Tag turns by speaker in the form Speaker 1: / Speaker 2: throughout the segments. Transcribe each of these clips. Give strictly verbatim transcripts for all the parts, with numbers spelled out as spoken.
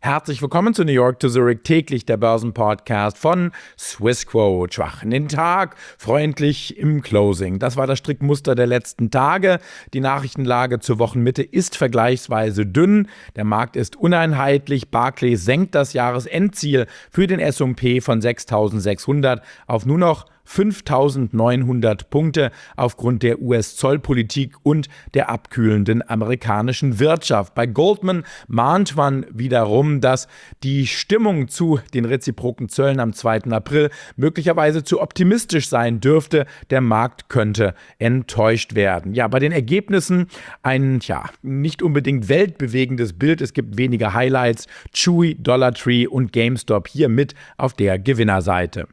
Speaker 1: Herzlich willkommen zu New York to Zurich, täglich der Börsenpodcast von Swissquote. Schwach in den Tag, freundlich im Closing. Das war das Strickmuster der letzten Tage. Die Nachrichtenlage zur Wochenmitte ist vergleichsweise dünn. Der Markt ist uneinheitlich. Barclays senkt das Jahresendziel für den S und P von sechstausendsechshundert auf nur noch fünftausendneunhundert Punkte aufgrund der U S-Zollpolitik und der abkühlenden amerikanischen Wirtschaft. Bei Goldman mahnt man wiederum, dass die Stimmung zu den reziproken Zöllen am zweiten April möglicherweise zu optimistisch sein dürfte. Der Markt könnte enttäuscht werden. Ja, bei den Ergebnissen ein ja, nicht unbedingt weltbewegendes Bild. Es gibt wenige Highlights. Chewy, Dollar Tree und GameStop hier mit auf der Gewinnerseite.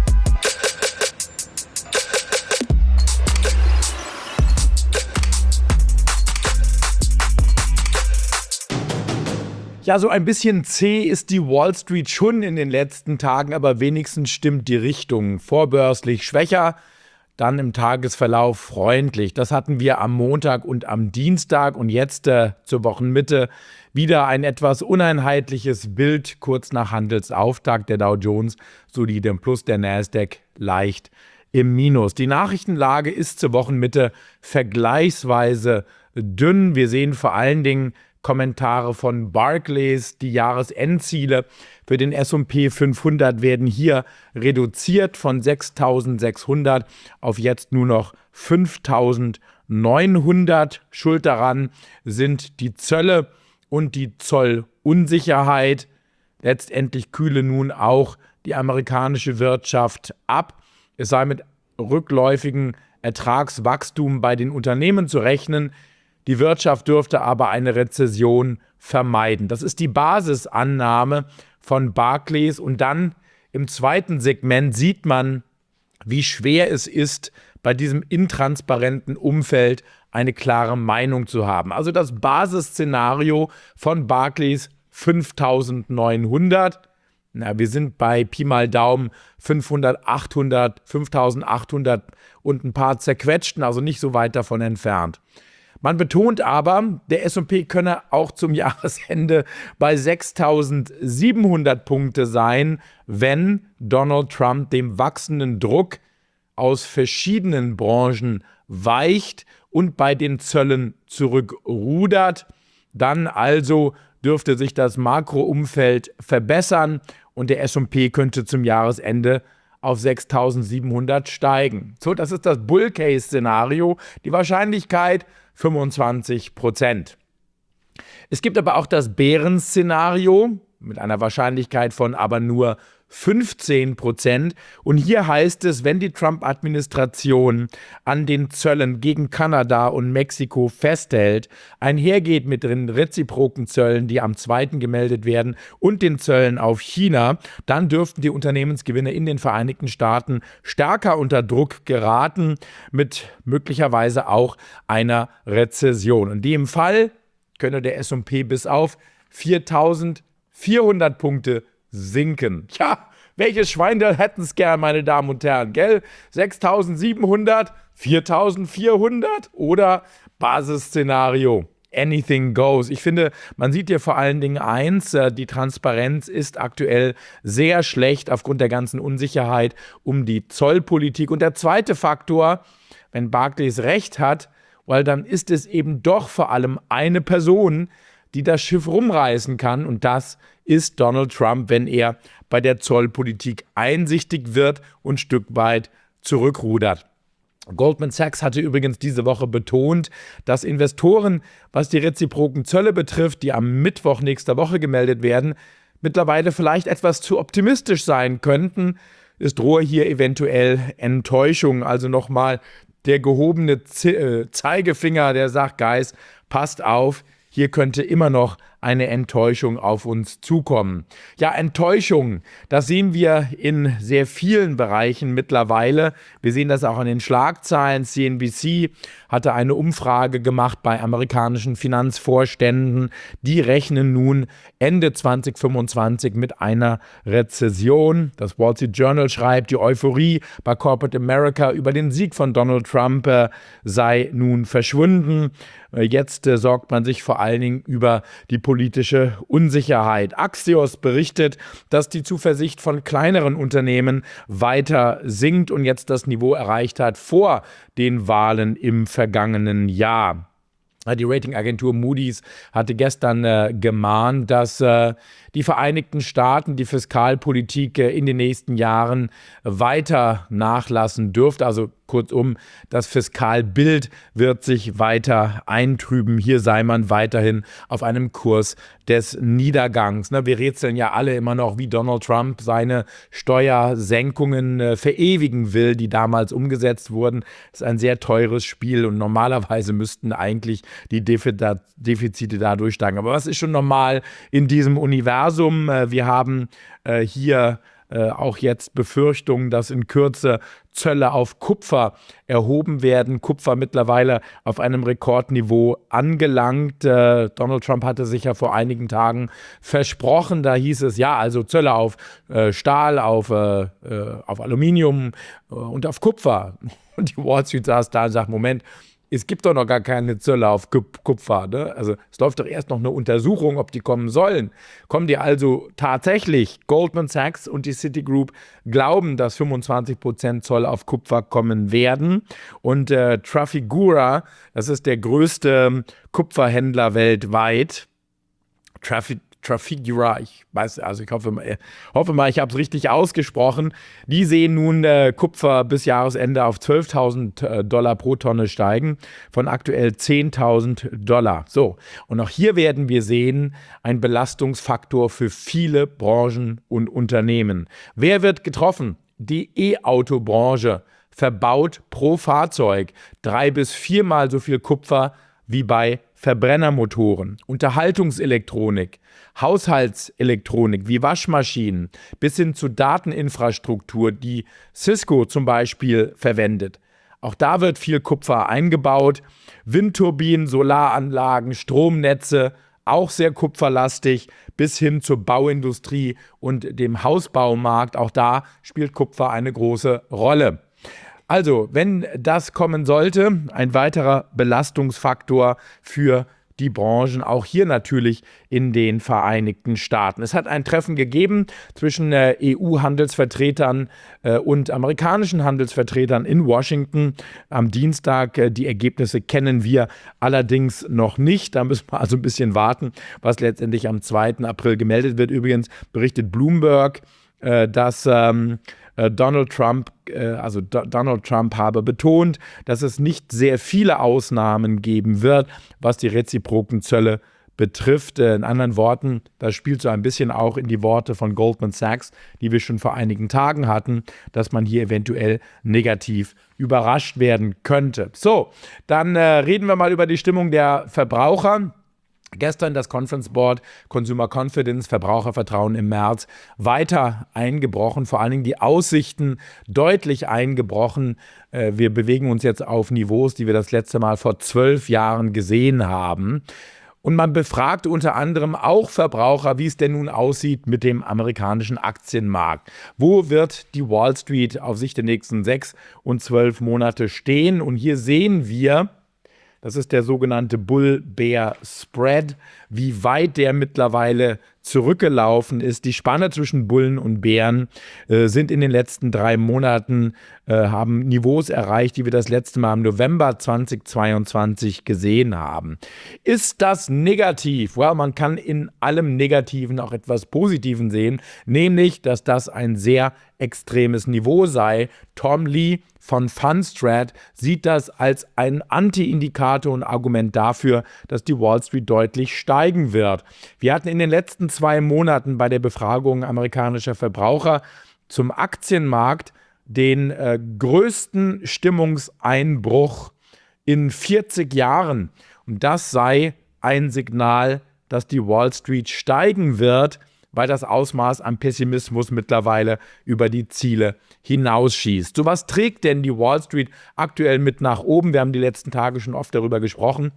Speaker 1: Ja, so ein bisschen zäh ist die Wall Street schon in den letzten Tagen, aber wenigstens stimmt die Richtung. Vorbörslich schwächer, dann im Tagesverlauf freundlich. Das hatten wir am Montag und am Dienstag und jetzt äh, zur Wochenmitte wieder ein etwas uneinheitliches Bild. Kurz nach Handelsauftakt der Dow Jones solide im Plus, der Nasdaq leicht im Minus. Die Nachrichtenlage ist zur Wochenmitte vergleichsweise dünn. Wir sehen vor allen Dingen Kommentare von Barclays, die Jahresendziele für den S und P fünfhundert werden hier reduziert von sechstausendsechshundert auf jetzt nur noch fünftausendneunhundert. Schuld daran sind die Zölle und die Zollunsicherheit. Letztendlich kühle nun auch die amerikanische Wirtschaft ab. Es sei mit rückläufigem Ertragswachstum bei den Unternehmen zu rechnen. Die Wirtschaft dürfte aber eine Rezession vermeiden. Das ist die Basisannahme von Barclays. Und dann im zweiten Segment sieht man, wie schwer es ist, bei diesem intransparenten Umfeld eine klare Meinung zu haben. Also das Basisszenario von Barclays fünftausendneunhundert. Na, wir sind bei Pi mal Daumen fünfhundert, achthundert, fünftausendachthundert und ein paar zerquetschten, also nicht so weit davon entfernt. Man betont aber, der S und P könne auch zum Jahresende bei sechstausendsiebenhundert Punkte sein, wenn Donald Trump dem wachsenden Druck aus verschiedenen Branchen weicht und bei den Zöllen zurückrudert. Dann also dürfte sich das Makroumfeld verbessern und der S und P könnte zum Jahresende auf sechstausendsiebenhundert steigen. So, das ist das Bull-Case-Szenario. Die Wahrscheinlichkeit fünfundzwanzig Prozent. Es gibt aber auch das Bären-Szenario mit einer Wahrscheinlichkeit von aber nur fünfzehn Prozent. Und hier heißt es, wenn die Trump-Administration an den Zöllen gegen Kanada und Mexiko festhält, einhergeht mit den reziproken Zöllen, die am zweiten gemeldet werden, und den Zöllen auf China, dann dürften die Unternehmensgewinne in den Vereinigten Staaten stärker unter Druck geraten, mit möglicherweise auch einer Rezession. In dem Fall könne der S und P bis auf viertausendvierhundert Punkte sinken. Ja, welches Schwein da hätten es gern, meine Damen und Herren, gell? sechstausendsiebenhundert, viertausendvierhundert oder Basisszenario. Anything goes. Ich finde, man sieht hier vor allen Dingen eins, die Transparenz ist aktuell sehr schlecht aufgrund der ganzen Unsicherheit um die Zollpolitik. Und der zweite Faktor, wenn Barclays recht hat, weil dann ist es eben doch vor allem eine Person, die das Schiff rumreißen kann, und das ist Donald Trump, wenn er bei der Zollpolitik einsichtig wird und ein Stück weit zurückrudert. Goldman Sachs hatte übrigens diese Woche betont, dass Investoren, was die reziproken Zölle betrifft, die am Mittwoch nächster Woche gemeldet werden, mittlerweile vielleicht etwas zu optimistisch sein könnten. Es drohe hier eventuell Enttäuschung, also nochmal der gehobene Zeigefinger, der sagt, Guys, passt auf, hier könnte immer noch eine Enttäuschung auf uns zukommen. Ja, Enttäuschung, das sehen wir in sehr vielen Bereichen mittlerweile. Wir sehen das auch an den Schlagzeilen. C N B C hatte eine Umfrage gemacht bei amerikanischen Finanzvorständen. Die rechnen nun Ende zwanzig fünfundzwanzig mit einer Rezession. Das Wall Street Journal schreibt, die Euphorie bei Corporate America über den Sieg von Donald Trump äh, sei nun verschwunden. Äh, jetzt äh, sorgt man sich vor allen Dingen über die geopolitische Unsicherheit. Axios berichtet, dass die Zuversicht von kleineren Unternehmen weiter sinkt und jetzt das Niveau erreicht hat vor den Wahlen im vergangenen Jahr. Die Ratingagentur Moody's hatte gestern äh, gemahnt, dass äh, die Vereinigten Staaten die Fiskalpolitik äh, in den nächsten Jahren weiter nachlassen dürfte. Also kurzum, das Fiskalbild wird sich weiter eintrüben. Hier sei man weiterhin auf einem Kurs des Niedergangs. Ne, wir rätseln ja alle immer noch, wie Donald Trump seine Steuersenkungen äh, verewigen will, die damals umgesetzt wurden. Das ist ein sehr teures Spiel und normalerweise müssten eigentlich die Defizite da durchsteigen. Aber was ist schon normal in diesem Universum? Wir haben äh, hier äh, auch jetzt Befürchtungen, dass in Kürze Zölle auf Kupfer erhoben werden. Kupfer mittlerweile auf einem Rekordniveau angelangt. Äh, Donald Trump hatte sich ja vor einigen Tagen versprochen, da hieß es, ja, also Zölle auf äh, Stahl, auf, äh, auf Aluminium äh, und auf Kupfer. Und die Wall Street saß da und sagt, Moment, es gibt doch noch gar keine Zölle auf Kupfer. Ne? Also es läuft doch erst noch eine Untersuchung, ob die kommen sollen. Kommen die also tatsächlich? Goldman Sachs und die Citigroup glauben, dass fünfundzwanzig Prozent Zoll auf Kupfer kommen werden. Und äh, Trafigura, das ist der größte Kupferhändler weltweit, Trafi Trafigura, ich weiß, also ich hoffe, hoffe mal, ich habe es richtig ausgesprochen. Die sehen nun äh, Kupfer bis Jahresende auf zwölftausend äh, Dollar pro Tonne steigen, von aktuell zehntausend Dollar. So, und auch hier werden wir sehen, ein Belastungsfaktor für viele Branchen und Unternehmen. Wer wird getroffen? Die E-Auto-Branche verbaut pro Fahrzeug drei bis viermal so viel Kupfer wie bei Verbrennermotoren, Unterhaltungselektronik, Haushaltselektronik wie Waschmaschinen bis hin zu Dateninfrastruktur, die Cisco zum Beispiel verwendet. Auch da wird viel Kupfer eingebaut. Windturbinen, Solaranlagen, Stromnetze, auch sehr kupferlastig, bis hin zur Bauindustrie und dem Hausbaumarkt. Auch da spielt Kupfer eine große Rolle. Also, wenn das kommen sollte, ein weiterer Belastungsfaktor für die Branchen, auch hier natürlich in den Vereinigten Staaten. Es hat ein Treffen gegeben zwischen äh, E U-Handelsvertretern äh, und amerikanischen Handelsvertretern in Washington am Dienstag. Äh, die Ergebnisse kennen wir allerdings noch nicht. Da müssen wir also ein bisschen warten, was letztendlich am zweiten April gemeldet wird. Übrigens berichtet Bloomberg, äh, dass ähm, Donald Trump, also Donald Trump habe betont, dass es nicht sehr viele Ausnahmen geben wird, was die reziproken Zölle betrifft. In anderen Worten, das spielt so ein bisschen auch in die Worte von Goldman Sachs, die wir schon vor einigen Tagen hatten, dass man hier eventuell negativ überrascht werden könnte. So, dann äh, reden wir mal über die Stimmung der Verbraucher. Gestern das Conference Board Consumer Confidence, Verbrauchervertrauen im März, weiter eingebrochen, vor allen Dingen die Aussichten deutlich eingebrochen. Wir bewegen uns jetzt auf Niveaus, die wir das letzte Mal vor zwölf Jahren gesehen haben. Und man befragt unter anderem auch Verbraucher, wie es denn nun aussieht mit dem amerikanischen Aktienmarkt. Wo wird die Wall Street auf Sicht der nächsten sechs und zwölf Monate stehen? Und hier sehen wir, das ist der sogenannte Bull-Bear-Spread, wie weit der mittlerweile zurückgelaufen ist. Die Spanne zwischen Bullen und Bären äh, sind in den letzten drei Monaten, äh, haben Niveaus erreicht, die wir das letzte Mal im November zweitausendzweiundzwanzig gesehen haben. Ist das negativ? Well, man kann in allem Negativen auch etwas Positiven sehen, nämlich, dass das ein sehr extremes Niveau sei. Tom Lee von Fundstrat sieht das als ein Anti-Indikator und Argument dafür, dass die Wall Street deutlich steigen wird. Wir hatten in den letzten zwei Monaten bei der Befragung amerikanischer Verbraucher zum Aktienmarkt den äh, größten Stimmungseinbruch in vierzig Jahren. Und das sei ein Signal, dass die Wall Street steigen wird, weil das Ausmaß an Pessimismus mittlerweile über die Ziele hinausschießt. So was trägt denn die Wall Street aktuell mit nach oben? Wir haben die letzten Tage schon oft darüber gesprochen.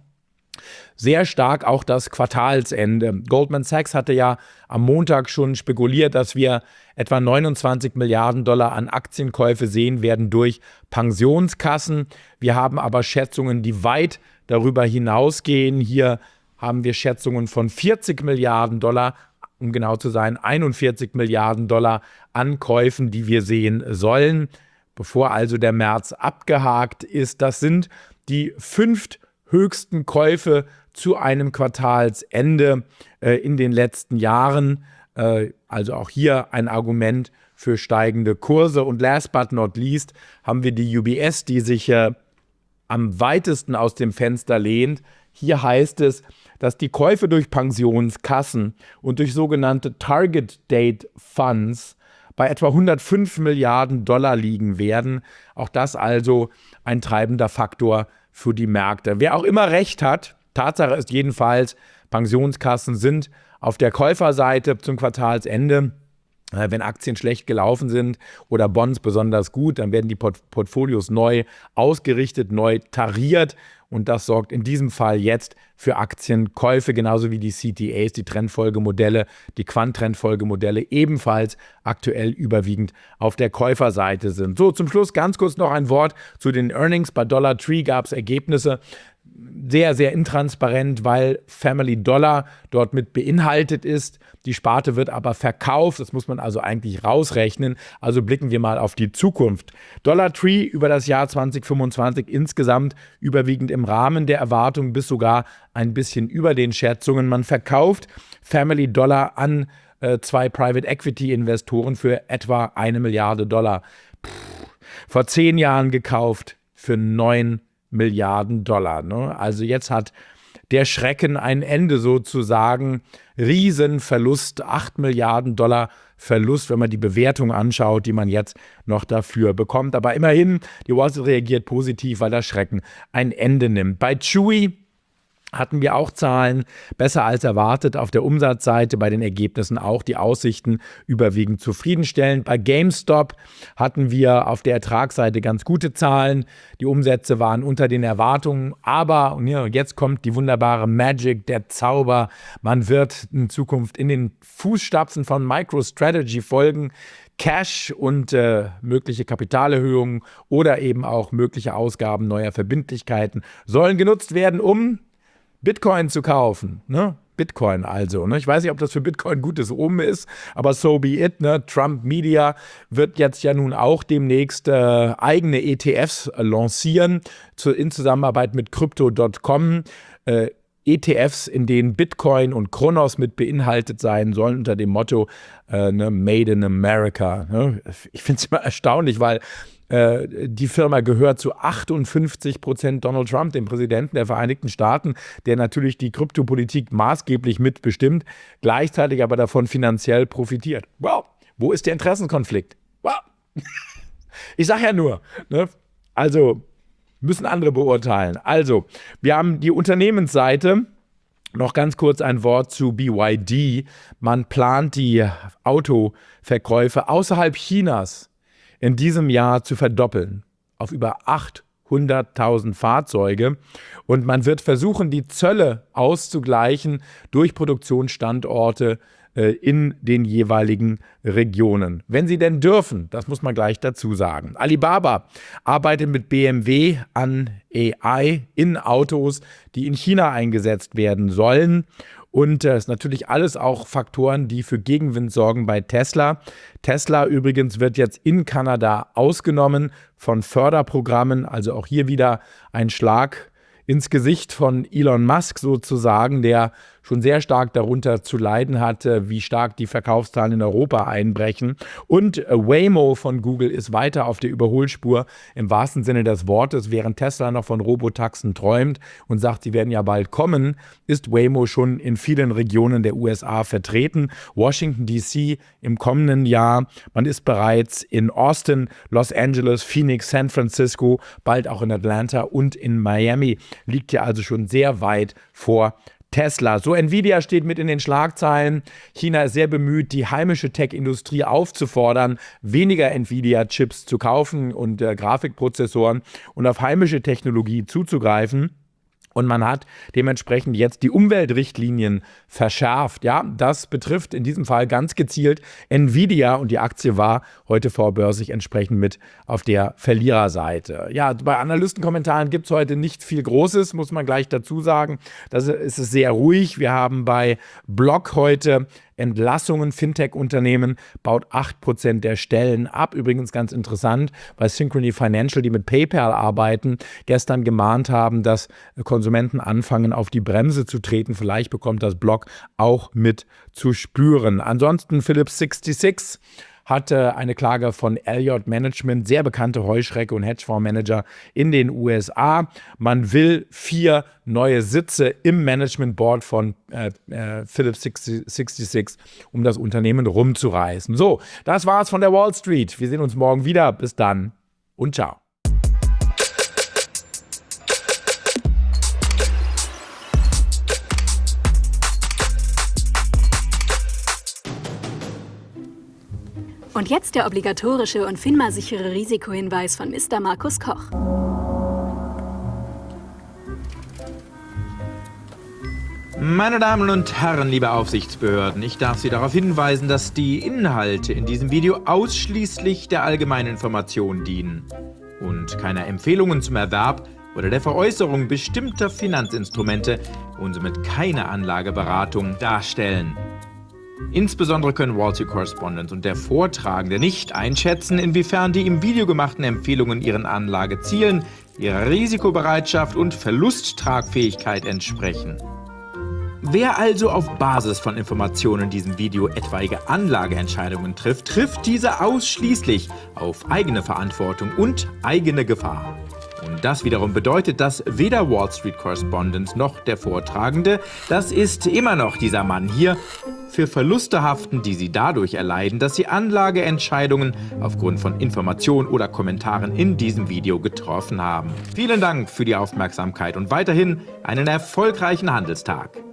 Speaker 1: Sehr stark auch das Quartalsende. Goldman Sachs hatte ja am Montag schon spekuliert, dass wir etwa neunundzwanzig Milliarden Dollar an Aktienkäufe sehen werden durch Pensionskassen. Wir haben aber Schätzungen, die weit darüber hinausgehen. Hier haben wir Schätzungen von vierzig Milliarden Dollar, um genau zu sein, einundvierzig Milliarden Dollar an Käufen, die wir sehen sollen. Bevor also der März abgehakt ist, das sind die fünfthöchsten Käufe zu einem Quartalsende äh, in den letzten Jahren. Äh, also auch hier ein Argument für steigende Kurse. Und last but not least haben wir die U B S, die sich äh, am weitesten aus dem Fenster lehnt. Hier heißt es, dass die Käufe durch Pensionskassen und durch sogenannte Target Date Funds bei etwa hundertfünf Milliarden Dollar liegen werden. Auch das also ein treibender Faktor für die Märkte. Wer auch immer recht hat, Tatsache ist jedenfalls, Pensionskassen sind auf der Käuferseite zum Quartalsende. Wenn Aktien schlecht gelaufen sind oder Bonds besonders gut, dann werden die Port- Portfolios neu ausgerichtet, neu tariert. Und das sorgt in diesem Fall jetzt für Aktienkäufe, genauso wie die C T As, die Trendfolgemodelle, die Quant-Trendfolgemodelle ebenfalls aktuell überwiegend auf der Käuferseite sind. So, zum Schluss ganz kurz noch ein Wort zu den Earnings. Bei Dollar Tree gab es Ergebnisse, sehr, sehr intransparent, weil Family Dollar dort mit beinhaltet ist. Die Sparte wird aber verkauft, das muss man also eigentlich rausrechnen. Also blicken wir mal auf die Zukunft. Dollar Tree über das Jahr zwanzig fünfundzwanzig insgesamt überwiegend im Rahmen der Erwartungen bis sogar ein bisschen über den Schätzungen. Man verkauft Family Dollar an äh, zwei Private Equity Investoren für etwa eine Milliarde Dollar. Puh, vor zehn Jahren gekauft für neun Milliarden Dollar. Ne? Also jetzt hat der Schrecken ein Ende sozusagen. Riesenverlust, acht Milliarden Dollar Verlust, wenn man die Bewertung anschaut, die man jetzt noch dafür bekommt. Aber immerhin, die Wall Street reagiert positiv, weil der Schrecken ein Ende nimmt. Bei Chewy hatten wir auch Zahlen, besser als erwartet auf der Umsatzseite, bei den Ergebnissen auch die Aussichten überwiegend zufriedenstellend. Bei GameStop hatten wir auf der Ertragsseite ganz gute Zahlen, die Umsätze waren unter den Erwartungen, aber und ja, jetzt kommt die wunderbare Magic, der Zauber, man wird in Zukunft in den Fußstapfen von MicroStrategy folgen. Cash und äh, mögliche Kapitalerhöhungen oder eben auch mögliche Ausgaben neuer Verbindlichkeiten sollen genutzt werden, um Bitcoin zu kaufen, ne? Bitcoin also. Ne? Ich weiß nicht, ob das für Bitcoin gutes Omen ist, aber so be it. Ne? Trump Media wird jetzt ja nun auch demnächst äh, eigene E T Fs äh, lancieren zu, in Zusammenarbeit mit Crypto Punkt com. Äh, E T Fs, in denen Bitcoin und Kronos mit beinhaltet sein sollen, unter dem Motto äh, ne, Made in America. Ne? Ich finde es immer erstaunlich, weil äh, die Firma gehört zu achtundfünfzig Prozent Donald Trump, dem Präsidenten der Vereinigten Staaten, der natürlich die Kryptopolitik maßgeblich mitbestimmt, gleichzeitig aber davon finanziell profitiert. Wow, wo ist der Interessenkonflikt? Wow. Ich sage ja nur, ne? Also müssen andere beurteilen. Also, wir haben die Unternehmensseite. Noch ganz kurz ein Wort zu B Y D. Man plant die Autoverkäufe außerhalb Chinas in diesem Jahr zu verdoppeln auf über achthunderttausend Fahrzeuge. Und man wird versuchen, die Zölle auszugleichen durch Produktionsstandorte in den jeweiligen Regionen. Wenn sie denn dürfen, das muss man gleich dazu sagen. Alibaba arbeitet mit B M W an A I in Autos, die in China eingesetzt werden sollen. Und das ist natürlich alles auch Faktoren, die für Gegenwind sorgen bei Tesla. Tesla übrigens wird jetzt in Kanada ausgenommen von Förderprogrammen, also auch hier wieder ein Schlag ins Gesicht von Elon Musk sozusagen, der schon sehr stark darunter zu leiden hat, wie stark die Verkaufszahlen in Europa einbrechen. Und Waymo von Google ist weiter auf der Überholspur im wahrsten Sinne des Wortes. Während Tesla noch von Robotaxen träumt und sagt, sie werden ja bald kommen, ist Waymo schon in vielen Regionen der U S A vertreten. Washington D C im kommenden Jahr. Man ist bereits in Austin, Los Angeles, Phoenix, San Francisco, bald auch in Atlanta und in Miami. Liegt ja also schon sehr weit vor Tesla. So, Nvidia steht mit in den Schlagzeilen. China ist sehr bemüht, die heimische Tech-Industrie aufzufordern, weniger Nvidia-Chips zu kaufen und äh, Grafikprozessoren und auf heimische Technologie zuzugreifen. Und man hat dementsprechend jetzt die Umweltrichtlinien verschärft. Ja, das betrifft in diesem Fall ganz gezielt Nvidia und die Aktie war heute vorbörslich entsprechend mit auf der Verliererseite. Ja, bei Analystenkommentaren gibt es heute nicht viel Großes, muss man gleich dazu sagen. Das ist es sehr ruhig. Wir haben bei Block heute Entlassungen, Fintech-Unternehmen baut acht Prozent der Stellen ab. Übrigens ganz interessant, weil Synchrony Financial, die mit PayPal arbeiten, gestern gemahnt haben, dass Konsumenten anfangen, auf die Bremse zu treten. Vielleicht bekommt das Block auch mit zu spüren. Ansonsten Phillips sechsundsechzig hatte eine Klage von Elliott Management, sehr bekannte Heuschrecke und Hedgefondsmanager in den U S A. Man will vier neue Sitze im Management Board von äh, äh, Phillips sechsundsechzig, um das Unternehmen rumzureißen. So, das war's von der Wall Street. Wir sehen uns morgen wieder. Bis dann und ciao.
Speaker 2: Und jetzt der obligatorische und FINMA-sichere Risikohinweis von Mister Markus Koch.
Speaker 3: Meine Damen und Herren, liebe Aufsichtsbehörden, ich darf Sie darauf hinweisen, dass die Inhalte in diesem Video ausschließlich der allgemeinen Information dienen und keine Empfehlungen zum Erwerb oder der Veräußerung bestimmter Finanzinstrumente und somit keine Anlageberatung darstellen. Insbesondere können Wall Street Correspondent und der Vortragende nicht einschätzen, inwiefern die im Video gemachten Empfehlungen ihren Anlagezielen, ihrer Risikobereitschaft und Verlusttragfähigkeit entsprechen. Wer also auf Basis von Informationen in diesem Video etwaige Anlageentscheidungen trifft, trifft diese ausschließlich auf eigene Verantwortung und eigene Gefahr. Und das wiederum bedeutet, dass weder Wall Street Correspondent noch der Vortragende, das ist immer noch dieser Mann hier, für Verluste haften, die sie dadurch erleiden, dass sie Anlageentscheidungen aufgrund von Informationen oder Kommentaren in diesem Video getroffen haben. Vielen Dank für die Aufmerksamkeit und weiterhin einen erfolgreichen Handelstag.